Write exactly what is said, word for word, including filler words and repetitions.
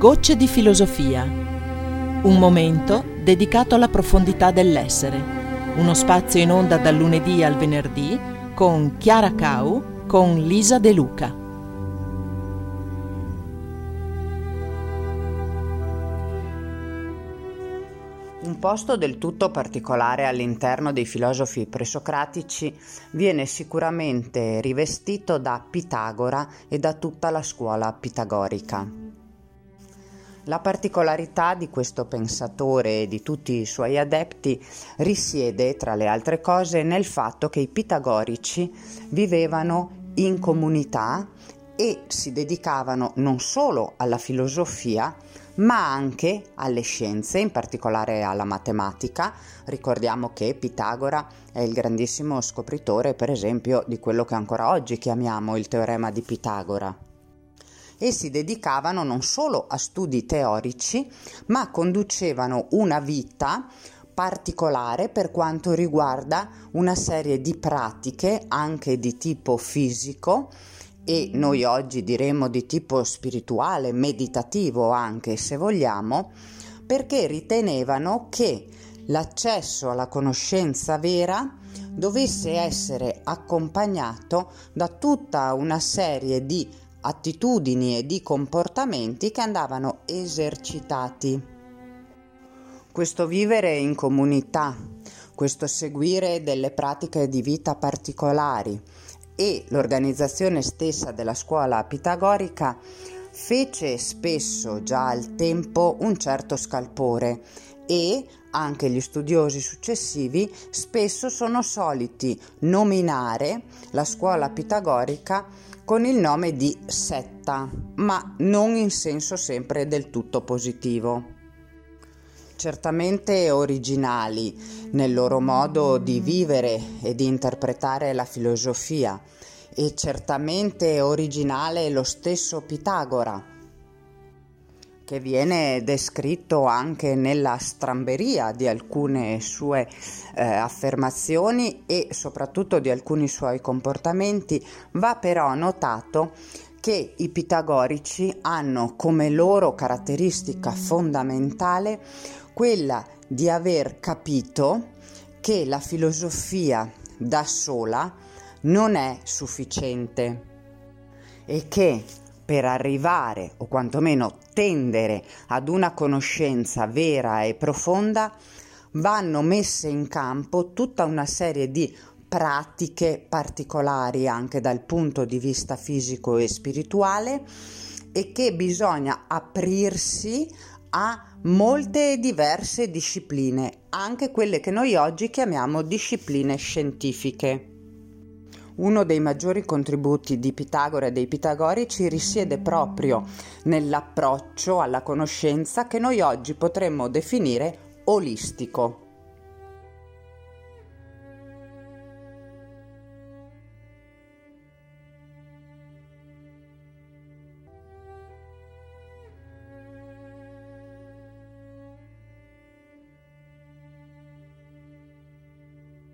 Gocce di filosofia. Un momento dedicato alla profondità dell'essere. Uno spazio in onda dal lunedì al venerdì con Chiara Cau, con Lisa De Luca. Un posto del tutto particolare all'interno dei filosofi presocratici viene sicuramente rivestito da Pitagora e da tutta la scuola pitagorica. La particolarità di questo pensatore e di tutti i suoi adepti risiede, tra le altre cose, nel fatto che i pitagorici vivevano in comunità e si dedicavano non solo alla filosofia, ma anche alle scienze, in particolare alla matematica. Ricordiamo che Pitagora è il grandissimo scopritore, per esempio, di quello che ancora oggi chiamiamo il teorema di Pitagora. E si dedicavano non solo a studi teorici, ma conducevano una vita particolare per quanto riguarda una serie di pratiche anche di tipo fisico e noi oggi diremmo di tipo spirituale, meditativo anche se vogliamo, perché ritenevano che l'accesso alla conoscenza vera dovesse essere accompagnato da tutta una serie di attitudini e di comportamenti che andavano esercitati. Questo vivere in comunità, questo seguire delle pratiche di vita particolari e l'organizzazione stessa della scuola pitagorica fece spesso già al tempo un certo scalpore e anche gli studiosi successivi spesso sono soliti nominare la scuola pitagorica con il nome di setta, ma non in senso sempre del tutto positivo. Certamente originali nel loro modo di vivere e di interpretare la filosofia, e certamente originale lo stesso Pitagora, che viene descritto anche nella stramberia di alcune sue eh, affermazioni e soprattutto di alcuni suoi comportamenti. Va però notato che i pitagorici hanno come loro caratteristica fondamentale quella di aver capito che la filosofia da sola non è sufficiente e che per arrivare o quantomeno tendere ad una conoscenza vera e profonda vanno messe in campo tutta una serie di pratiche particolari anche dal punto di vista fisico e spirituale e che bisogna aprirsi a molte diverse discipline, anche quelle che noi oggi chiamiamo discipline scientifiche. Uno dei maggiori contributi di Pitagora e dei pitagorici risiede proprio nell'approccio alla conoscenza che noi oggi potremmo definire olistico.